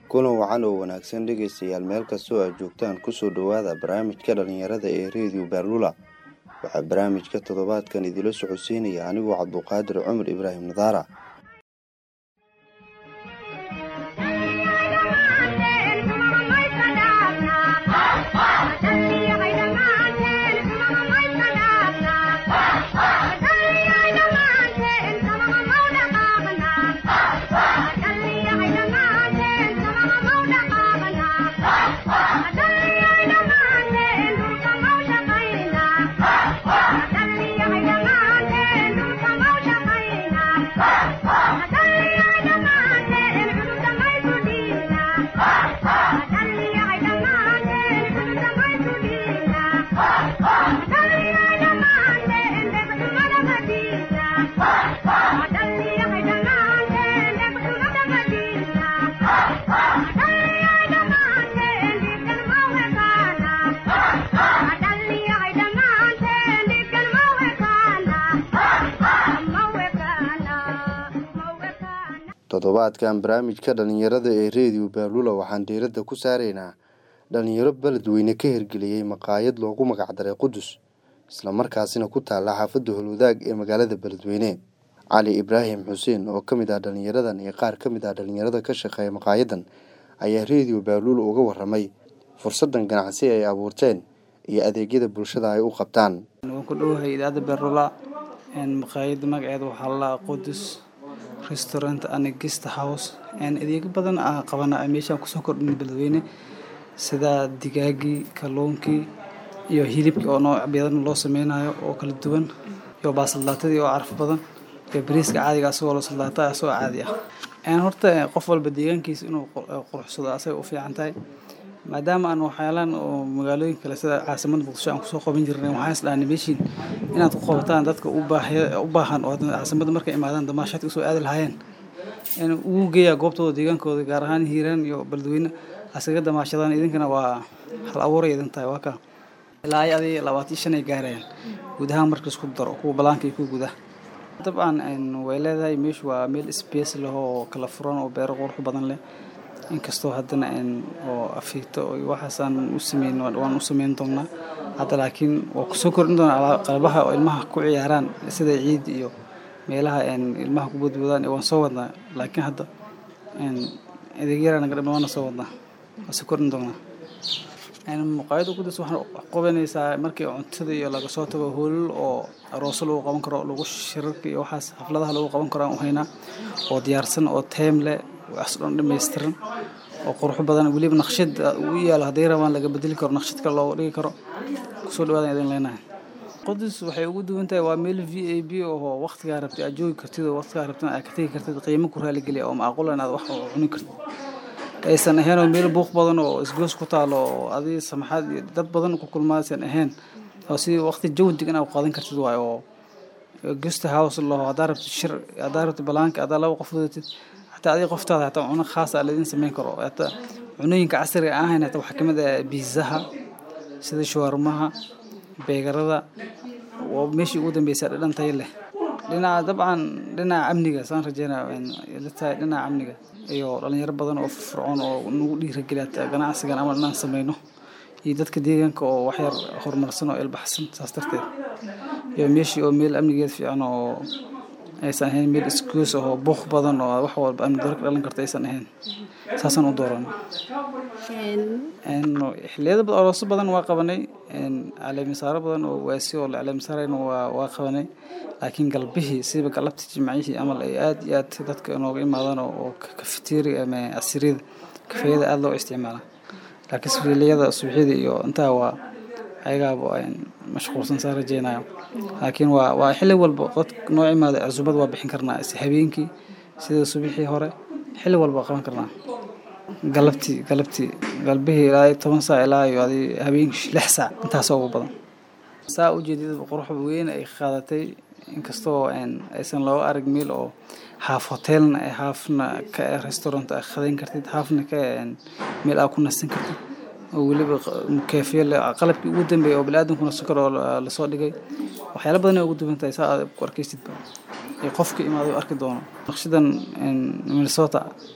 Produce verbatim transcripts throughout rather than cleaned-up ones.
kulan wacan oo wanaagsan dhegeystayaal meel kastoo aad joogtaan kusoo dhawaada barnaamijka dhalinyarada ee Radio Berlula. Waxaa barnaamijka toddobaadkan idila socodsiinaya anigoo Cabduqaadir Cumar Ibraahim Nadaara. Toddobaadkan barnaamijka dhalinyarada ee Radio Berlula waxaan diiradda ku saareynaa dhalinyaro beledweyne ka hirgeliyay maqaayad loogu magac daray Qudus isla markaasina ku taala xaafadda Howlwadaag ee magaalada Beledweyne. Cali Ibraahim Xuseen oo kamid ah dhalinyaradan iyo qaar kamid ah dhalinyarada ka shaqeeya maqaayadan ayaa Radio Berlula uga waramay fursadan ganacsi ay abuurteen iyo adeegyada bulshada ay u qabtaan. Waan ku dhawahay idaacada Berlula in maqaayad magaceedu waxaa la Qudus restaurant and guest house and adeeg badan ah qabana meesha ku soo kordhin Beledweyne sida digaagi, kalluunkii iyo hilibka oo nooc badan loo sameeyo oo kala duwan iyo baasalaatadii oo caraf badan iyo bariiska caadiga ah oo loo salaata soo caadi ah. Aan horta qof walba deegaankiisa inuu quruxsado asay u fiican tahay maadaama aan waxyaalan oo magaalooyinka kale sida caasimada Muqdisho aan ku soo qaban jirnay waxaan islaan meeshin inaad ku qabataan dadka u baahan u baahan oo caasimada markay imaadaan damaashad u soo aadi lahaayeen in uu geeyo goobtooda deegaankooda gaar ahaan Hiiraan iyo Beledweyne asaga damaashadaan idinkana waa hal abuur idin tahay waa ka ilaa ay labaatan iyo shan ay gaarayaan gudaha markii isku daro kuwa balaankii ku gudaha dabcan in way leedahay meeshu waa meel space leh oo kala furan oo beero qurux badan leh inkastoo haddana in oo afiito oo waxaan u sameeyno waan u sameyn doonaa hadda laakiin waa ku soo kordhin doonaa qalbaha oo ilmaha ku ciyaaraan sida ciid iyo meelaha in ilmaha ku badbaadaan waan soo wadnaa laakiin hadda in adeegyada naga dhammaan soo wadnaa waa soo kordhin doonaa in maqaayadda Qudus waxaan qabanaysaa markii cuntada iyo laga soo tago hool oo aroos lagu qaban karo lagu shirarka iyo waxaas xafladaha lagu qaban karo waxayna oo diyaarsan oo time leh aslan dhameystiran oo qurux badan waliba naqshad u yaal haday rabaan laga bedeli karo naqshad kale loo dhigi karo ku soo dhawaada idin leenahay. Qudus waxay ugu duwan tahay waa meel V I P oo waqtiga rabtay aad joogi kartid oo waqtiga rabtay aad ka tagi kartid qiimo ku raali geliya oo macquul ah inaad wax u cuni kartid aysan ahayn meel buuq badan oo isgoos ku taalo oo adii samaxad dad badan ku kulmaysan ahayn oo si waqti joogdig inaad qaadan kartid waay oo guest house loo hadarabti shir hadarabti balaanka aad laba qof wadid حتى هذه قفتها حتى عنا خاصة الذين سمين كرو حتى عنين كعسر آهن حتى وحكمة بيزها سيد شوارمها بيجردا ومشي قدام بيسار لنا تيله لنا طبعا لنا عمنيجا صار رجينا لتا لنا عمنيجا أيوة لأن يرب بدنا وفرعون ونقول رجلات جنا عسكر عملنا سمينه يدك كديان كو وحير خور مرسنا البحث ساسترتي يوم مشي وميل أمنيجا في أنا aysan ahayn meel iskuus oo buuq badan oo wax walba aan darka dhalan kartay aysan ahayn saasan u dooran een xilliyada aroos badan waa qabanay een caleemisaaro badan oo waasi oo caleemisaarayna waa waa qabanay laakiin galbihii siba galabti jimcihii amal ay aad iyo aad dadka inooga imaadaan oo kafeteeri ama asirida kafeeyada aad loo isticmaala laakiin xilliyada subaxdii iyo inta waa ayaga aan mashquulsan sar rajeenayo laakiin waa waa xilli walba qad nooc imaada cusubad waa bixin karnaa si habeenkii sida subaxii hore xilli walba qaban karnaa galabti galabti galbihii ilaa toban saac ilaa iyo habeenkii lix saac intaas ugu badan saa u jeedid qurux weyn ay qaadatay inkastoo aan aysan loo arag meel oo half hotel ay halfna ka restaurant ay khadin kartid halfna ka meel aad ku nasan kartid waliba mukeefiye qalabkii ugu dambeeyay oo bilaadan sokor la soo dhigay waxyaalo badan oo ugu duwantahay saa ku arkaysid ee qofka imaado arki doono naqshadan Minnesota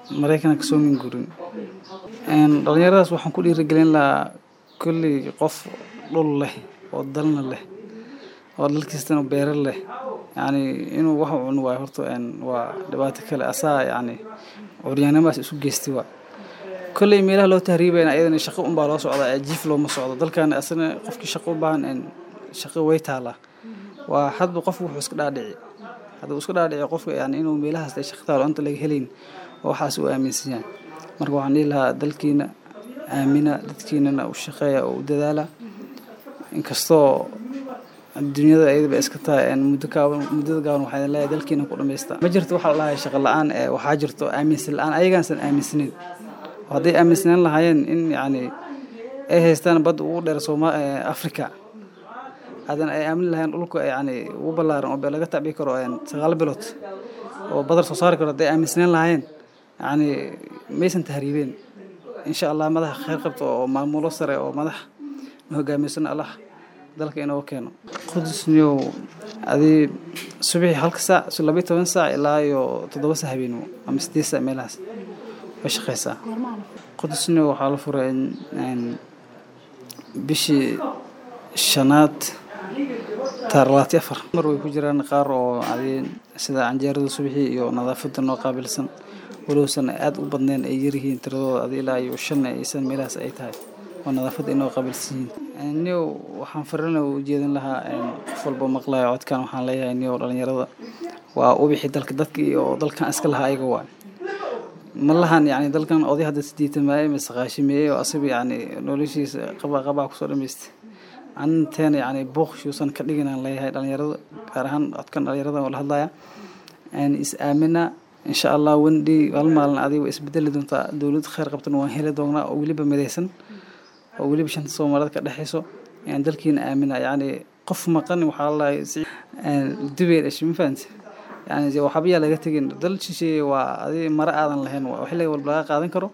Mareykanka kasoo min guurin dhalinyaradaas waxaan ku dhiirigelin lahaa kulli qof dhul leh oo dalna leh oo dalkiisana beero leh yani inuu wax u cuno waa horta waa dhibaato kale asaa yani curyaanamaas isu geystay waa kulli meelaha loo tahriibay ayadana shaqo un baa loo socdaa jiif loo ma socdo dalkan asana qofkii shaqo u baahan shaqo way taala waa hadba qof wuxuu iska dhaadhici haduu iska dhaadhici qofka yani inuu meelahaas ay shaqo taalo inta laga helin waxaas uu aaminsan yahay marka waxaan ilaha dalkiina aamina dadkiina u shaqeeya oo dadaala inkastoo dunyada ayada iska tahay muddo kaaban muddo gaaban waxay leedahay dalkiina ku dhameystaa ma jirto waxa la shaqo la'aan ee waxa jirto aaminsan la'aan ayagaan san aaminsanin haday aaminsan lahaayeen in yani ay haystaan bad ugu dheer Soomaaliya Afrika hadan ay aamin lahayn dhulka yani ugu balaaran oo laga tacbi karo sagaal bilood oo badar soo saar karo haday aaminsan lahaayeen yani maysan tahriibeen insha Allah madax khayr qabto oo maamulo sare oo madax hogaamisan Allah dalka inoo keeno Qudus niyo adi subax halka saac laba iyo toban saac ilaa iyo toddoba saac habeenimo ama siddeed saac meelahaas way shaqeysaa Qudus niyo waxa la furay bishii shanaad taarlaati afar mar way ku jiraan qaar oo adi sida canjeerada subaxii iyo nadaafada noo qaabilsan walowsan aad u badneen ay yirihiin tiradooda adi ilaa iyo shan aysan meelahaas ay tahay oo nadaafada inoo qaabilsan niyo waxaan farana u jeedin lahaa qof walba maqlayo codkan waxaan leeyahay niyo dhalinyarada waa u bixi dalka dadka iyo dalkan iska lahaa ayaga waa malahan yani dalkan oday hadda sideetamay ma saqaashimeeyay oo asab yani noloshiisa qaba qaba ku soo dhameystay anteena yani booqshuusan ka dhiganaan leeyahay dhalinyarada gaar ahaan codkan dhalinyarada oo la hadlaya aan is aamina insha Allah wandi wal maalin adiga isbedel doonta dawlad khayr qabtan waan heli doonaa oo waliba midaysan oo waliba shanta Soomaaliyeed ka dhaxayso aan dalkiina aamina yani qof maqan waxa la dibay isma fahanti يعني زي وحبيا laga tagin dal shisheeye waa adi mara aadan lahayn waa xilliga walba laga qaadan karo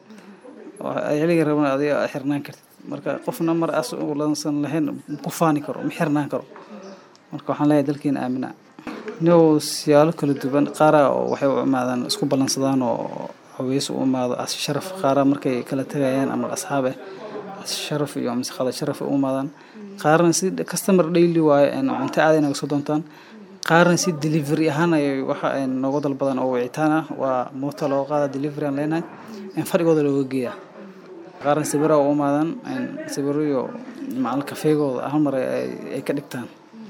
xilliga rabana adi xirnaan kartid marka qofna mar as oo lansan lahayn ku faani karo ma xirnaan karo marka waxaan leeyahay dalkiina aamina no siyaalo kala duwan qaara waxay u imaadaan isku balansadaan oo hawees u imaado as sharaf qaara markay kala tagayaan ama asxaabe as sharaf iyo ama khada sharaf u imaadaan qaarna si customer daily waaye inta aadayna soo doontaan qaarna si delivery ahaan ay waxa ay nooga dalbadan oo wicitaan ah waa mooto loo qaada delivery aan leenahay in farigooda loo geeyaa qaarna sawir oo maadan sawiriyo macal kafeegooda hal mar ay ka dhigtaan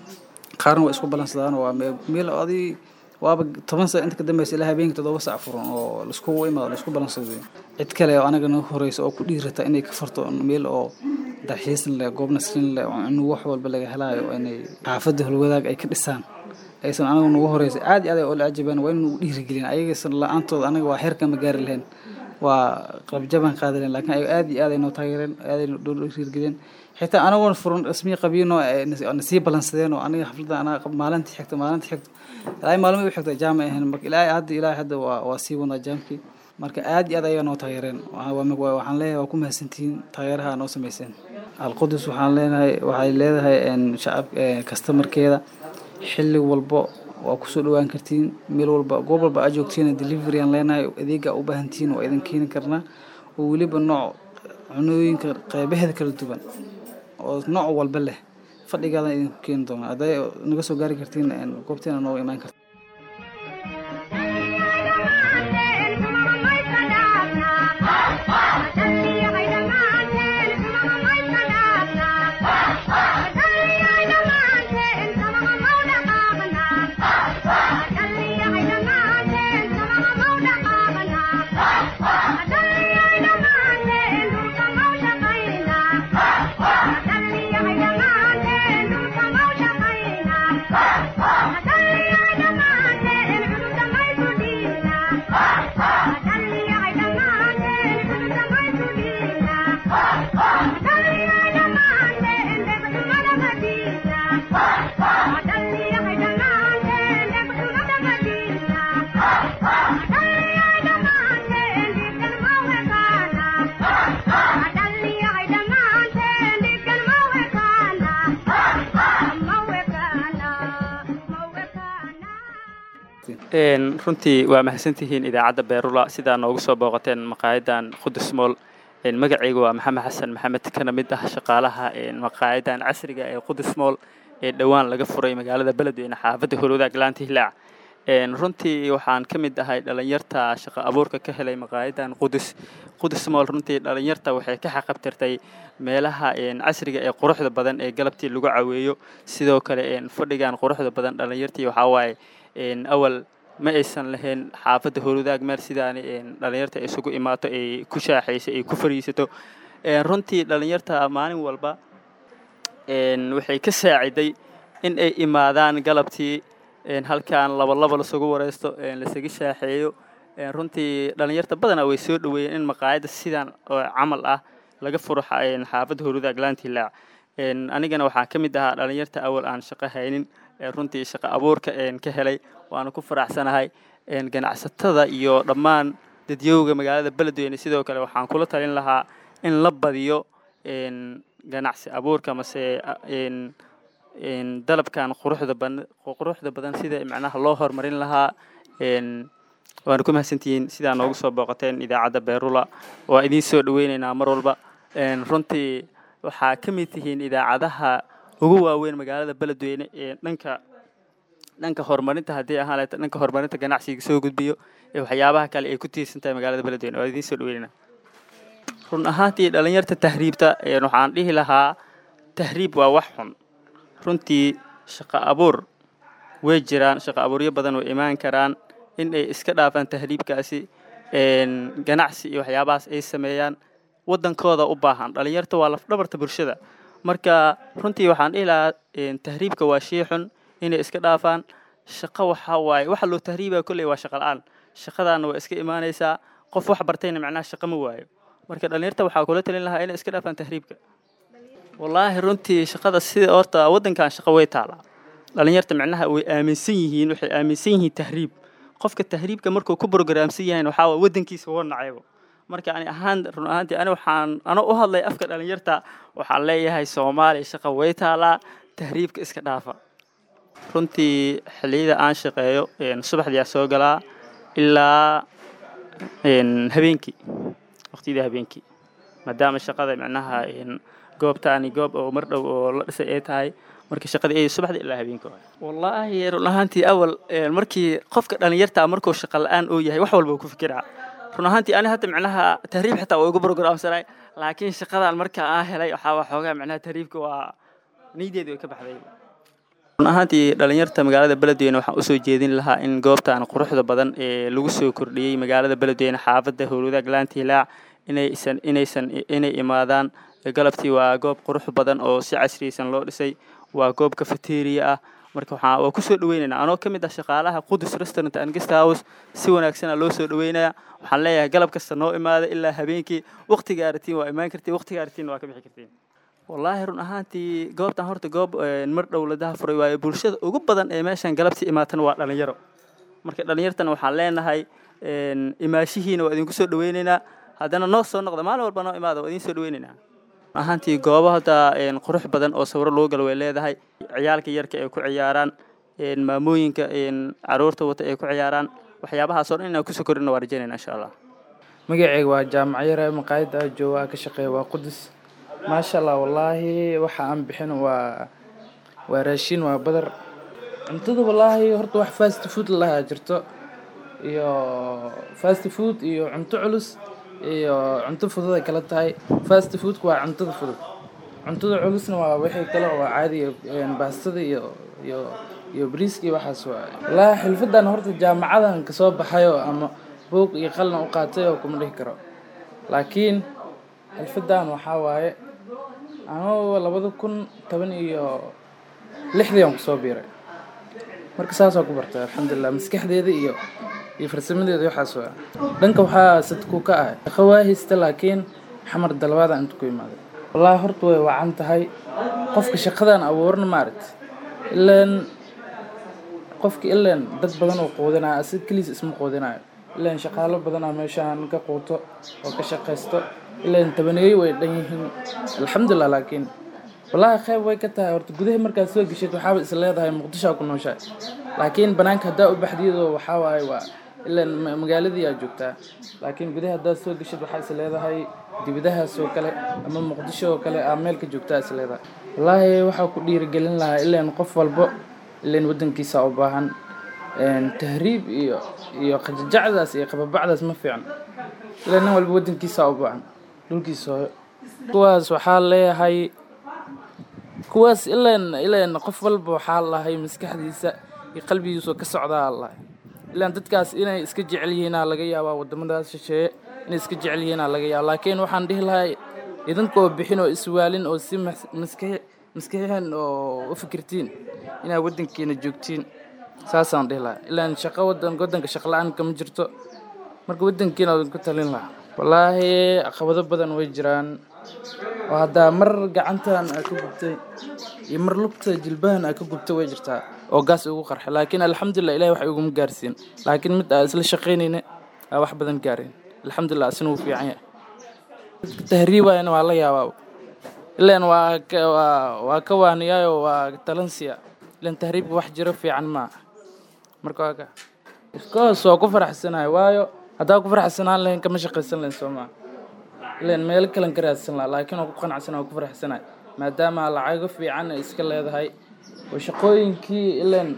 qaarna way isku balansadaan waa meel adi waaba toban saac inta ka dambeysay ilaa habeenkii toddoba saac furan oo la isku imaado la isku balansado cid kale oo anaga noo horeyso oo ku dhiirata inay ka farto meel oo dalxiisan leh goobna siin leh oo wax walba laga helaayo inay xaafadda hulwadaag ay ka dhisaan aysan anagu nagu horeysay aad iyo aad oo la ajabaan waa inuu dhiirigelin ayagaysan la'aantooda anaga waa heerka ma gaari lahayn waa qalab jaban qaadeen laakiin ay aad iyo aad ay noo taageereen aad ay noo dhiirigelin xitaa anagu furan rasmi qabiino nasiib balansadeen oo aniga xafladda anaga maalintii xigta maalintii xigta ilaa maalmo u xigta jaamay ahayn marka ilaa hadda ilaa hadda waa waa sii wada jaamki marka aad iyo aad ay noo taageereen waxaan leeyahay waa ku mahadsantiin taageeraha noo sameeyeen Al-Qudus waxaan leenahay waxay leedahay shacab customerkeeda xilli walba waa ku soo dhawaan kartiin meel walba goob walba aad joogtiin delivery aan leenahay adeega u baahantiin oo idin keen karna oo waliba nooc cunooyinka qaybaheeda kala duwan oo nooc walba leh fadhigaada idin keen doona aday naga soo gaari kartiin goobteena noo imaan kartaa I een runtii waa mahadsantihiin idaacadda Beerula sida noogu soo booqateen maqaayadan Qudus Mall een magacaygu waa Maxamed Xasan Maxamed kana mid ah shaqaalaha een maqaayadan casriga ee Qudus Mall ee dhawaan laga furay magaalada Beledweyne xaafadda Howlwadaag Laanti Hilaac een runtii waxaan ka mid ahay dhalinyarta shaqo abuurka ka helay maqaayadan Qudus Qudus Mall runtii dhalinyarta waxay ka xaqabtirtay meelaha een casriga ee quruxda badan ee galabtii lagu caweeyo sidoo kale een fadhigan quruxda badan dhalinyartii waxa waaye een awal ma aysan lahayn xaafadda Howlwadaag meel sidaan een dhalinyarta isugu imaato ay ku shaaxayso ay ku fariisato een runtii dhalinyarta maalin walba een waxay ka saaciday in ay imaadaan galabtii een halkaan laba laba la sugu wareysto een la isaga shaaxeeyo een runtii dhalinyarta badan way soo dhaweeyeen in maqaayada sidaan oo camal ah laga furo een xaafadda Howlwadaag Laanti Hilaac een anigana waxaan ka mid ahaa dhalinyarta awal aan shaqo haynin ee runtii shaqo abuurka een ka helay waana ku faraxsanahay een ganacsatada iyo dhammaan dadweynaha magaalada Beledweyne sidoo kale waxaan kula talin lahaa in la badiyo een ganacsi abuurka mase een een dalabkan quruxda badan quruxda badan sida macnaha loo horumarin lahaa een waan ku mahadsantihiin sida noogu soo booqateen idaacadda Beerula waa idin soo dhaweynaynaa mar walba een runtii waxa ka mid tihiin idaacadaha ugu waaweyn magaalada Beledweyne ee dhanka dhanka horumarinta hadii ahaan lahayd dhanka horumarinta ganacsiga soo gudbiyo ee waxyaabaha kale ay ku tiirsantahay magaalada Beledweyne waa idin soo dhaweynaynaa run ahaantii dhalinyarta tahriibta ee waxaan dhihi lahaa tahriib waa wax xun runtii shaqo abuur way jiraan shaqo abuuryo badan oo imaan karaan in ay iska dhaafaan tahriibkaasi een ganacsi iyo waxyaabahaas ay sameeyaan wadankooda u baahan dhalinyarta waa laf dhabarta bulshada marka runtii waxaan dhihi lahaa een tahriibka waa shay xun inay iska dhaafaan shaqo waxa waaye waxa loo tahriibaa kulay waa shaqo la'aan shaqadana waa iska imaanaysaa qof wax bartayna macnaha shaqo ma waayo marka dhalinyarta waxa kula talin lahaa inay iska dhaafaan tahriibka والله runtii shaqada sida horta wadankan shaqo way taala dhalinyarta macnaha way aaminsan yihiin waxay aaminsan yihiin tahriib qofka tahriibka markuu ku programsan yahay waxa waa wadankiisa uu nacaybo marka ani ahaan run ahaantii ani waxaan ana u hadlay afka dhalinyarta waxaan leeyahay Soomaali shaqo way taala tahriibka iska dhaafa runtii xilliyada aan shaqeeyo een subaxdii soo galaa ilaa een habeenkii waqtiyada habeenkii maadaama shaqada macnaha een goobtaani goob oo mar dhow oo la dhisay ay tahay markii shaqadii ay subaxdii ilaa habeenkii wallahi run ahaantii awal markii qofka dhalinyarta markuu shaqo la'aan oo yahay wax walba ku fikiraa run ahaantii ani hadda macnaha tahriib xitaa oo ugu programsanay laakiin shaqadan marka aan helay waxa wax xoogaa macnaha tahriibka waa niideedu ka baxday run ahaantii dhalinyarta magaalada Beledweyne waxaan u soo jeedin lahaa in goobtan quruxda badan ee lagu soo kordhiyay magaalada Beledweyne xaafadda Howlwadaag Laanti Hilaac inaysan inaysan inay imaadaan galabtii waa goob qurux badan oo si casriyaysan loo dhisay waa goob cafeteria ah marka waxaan waa ku soo dhaweynaynaa anoo kamid ah shaqaalaha Qudus Restaurant and Guest House si wanaagsan loo soo dhaweynayaa waxaan leeyahay galab kasta noo imaada ilaa habeenkii waqtiga artiin waa imaan kartiin waqtiga artiin waa ka bixi kartiin wallahi run ahaantii goobtan horta goob mar dawladaha furay waa bulshada ugu badan ee meeshan galabtii imaatan waa dhalinyaro marka dhalinyartana waxaan leenahay een imaashihiina waa idin ku soo dhaweynaynaa haddana noo soo noqdo maalin walba noo imaado waa idin soo dhaweynaynaa ahaantii goobaha een qurux badan oo sawir loo gal way leedahay ciyaalka yarka ay ku ciyaaraan een maamooyinka een caruurta wata ay ku ciyaaraan waxyaabahaas oo dhan inaan ku soo korino waa rajaynayna insha Allah magacayga waa jaamac yar maqaayada jooga ka shaqeeya waa Qudus ma sha Allah wallahi waxa aan bixin waa waa raashin waa badar cuntada wallahi horta wax fast food la jirto iyo fast food iyo cunto culus iyo cunto fudud ay kala tahay fast food waa cuntada fudud cuntada culusna waa wixii kale oo caadi ah baastada iyo iyo iyo briiski waxaas waa la xilfadan horta jaamacadan ka soo baxayo ama buug iyo qalin u qaatay oo kuma dhihi karo laakiin xilfadan waxa waaye anoo labada kun toban iyo lixdii aan ku soo biiray marka saas oo ku bartay alxamdulillah maskaxdeeda iyo iyo farsamadeeda waxaas waa dhanka waxa sadku ka ah khawaahista laakiin xamar dalbada inta ku imaaday wallahi horta way wacan tahay qofka shaqadan abuurna maarat ilaan qofka ilaan dad badan oo qoodana asid kaliis isma qoodanayo ilaan shaqaalo badan ama meeshaan ka qooto oo ka shaqeysto ilaan tabaneey way dhan yihiin alxamdulillah laakiin wallaahi qayb way ka tahay horta gudaha markaad soo geshid waxaaba is leedahay muqdisho ku nooshahay laakiin banaanka haddaa u baxdiyadoo waxaa waaye waa ilaan magaaladii aad joogtaa laakiin gudaha haddaad soo geshid waxaa is leedahay dibadahaas oo kale ama muqdisho oo kale aa meel ka joogtaa is leedahay wallaahi waxaa ku dhiirigelin lahaa ilaan qof walbo ilaan waddankiisa u baahan tahriib iyo iyo qajajacdaas iyo qababacdaas ma fiican ilaan nin walba waddankiisa u baahan dhulkiisa hooyo kuwaas waxaa leeyahay kuwaas ilaan ilaan qof walba waxaa lahay maskaxdiisa iyo qalbigiisa ka socdaa allah ilaan dadkaas inay iska jecel yihiin laga yaabaa wadamadaas shisheeye inay iska jecel yihiin laga yaabaa laakiin waxaan dhihi lahaa idinkoo bixin oo iswaalin oo si maskax maskaxan oo u fikirtiin inay wadankiina joogtiin saasaan dhihi lahaa ilaan shaqo wadan wadanka shaqo la'aan kama jirto marka wadankiina ku talin lahaa wallaahi caqabado badan way jiraan oo hadda mar gacantan ka gubtay iyo mar lugta jilbahan ka gubtay way jirtaa oo gaas ugu qarxay laakiin alxamdulillah ilaahay wax ugu gaarsiin laakiin mid aan isla shaqeynayna wax badan gaareen alxamdulillah asna uu fiican yahay tahriibayna waa la yaabaa ilaan waa waa ka waaniyayo waa talansiya ilaan tahriibka wax jiro fiican ma marka waa ka iskoos oo ku faraxsanahay waayo haddaa ku faraxsanaan lahayn kama shaqaysan lahayn Soomaa ilaan meel kale ka raadsan lahaa laakiin oo ku qanacsanahay ku faraxsanahay maadaama lacago fiican iska leedahay oo shaqooyinkii ilaan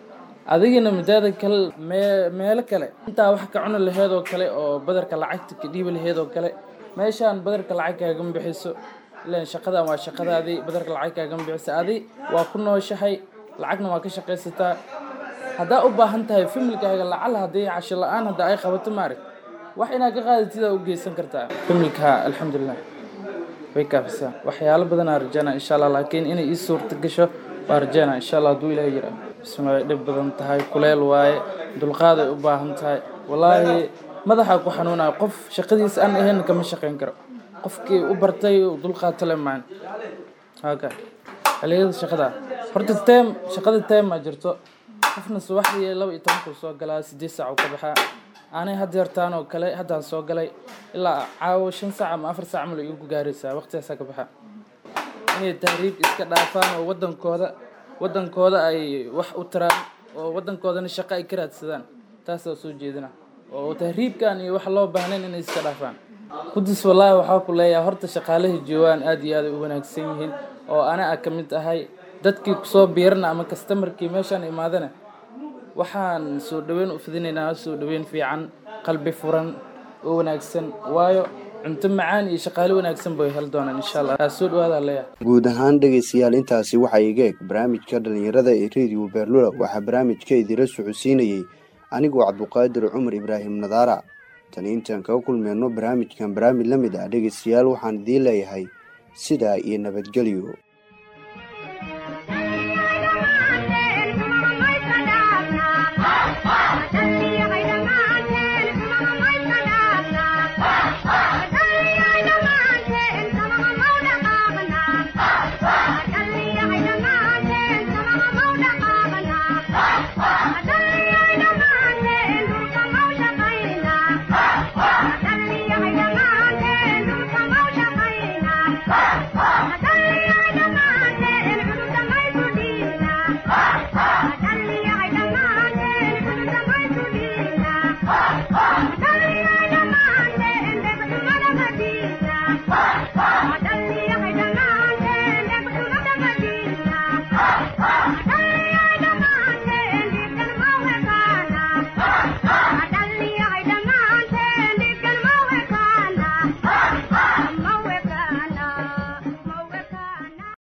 adigina midaada kale meel kale inta wax ka cunno laheed oo kale oo badarka lacagta ka dhiib laheed oo kale meeshaan badarka lacag kaaga bixiso ilaan shaqadan waa shaqadaadii badarka lacag kaaga bixiso adi waa ku nooshahay lacagna waa ka shaqaysataa haddaa u baahan tahay familkaaga lacag hadii casho la'aan hadda ay qabato maarid wax inaad ka qaadatid u geysan kartaa familka alxamdulillah way kaafisa waxyaalo badan aan rajaynaa insha Allah laakiin inay ii suurta gasho waan rajaynaa insha Allah duu ilaahay yiraahdo bismillah dhib badan tahay kuleel waaye dulqaad ay u baahan tahay wallaahi madaxa ku xanuunaa qof shaqadiisa aan ahayn kama shaqeyn karo qofkii u bartay dulqaad tale maan haka haliyada shaqada horta team shaqada team ma jirto qofna subaxdii laba iyo toban soo galaa siddeed saac ka baxa aanay hadeertaan oo kale hadaan soo galay ilaa caawo shan saac ama afar saac mal igu gaaraysaa waqtigaas ka baxa inay tahriib iska dhaafaan oo wadankooda wadankooda ay wax u taraan oo wadankoodana shaqo ay ka raadsadaan taas oo soo jeedina oo tahriibkan iyo wax loo baahneen inay iska dhaafaan Qudus wallahi waxa ku leeyahay horta shaqaalaha joogan aad iyo aad u wanaagsan yihiin oo ana ka mid ahay dadkii ku soo biirna ama customerkii meeshan imaadana waxaan soo dhaweyn u fidinaynaa soo dhaweyn fiican qalbi furan oo wanaagsan waayo cunto macaan iyo shaqaale wanaagsan bay hel doonaan insha Allah soo dhawaada leeyahay guud ahaan dhageystayaal intaasi waxa iga eeg barnaamijka dhalinyarada ee Radio Beerlula waxa barnaamijka idira socodsiinayay anigoo Cabduqaadir Cumar Ibraahim Nadaara tan intaan ka kulmeyno barnaamijkan barnaamij la mid ah dhageystayaal waxaan idin leeyahay sida iyo nabadgelyo.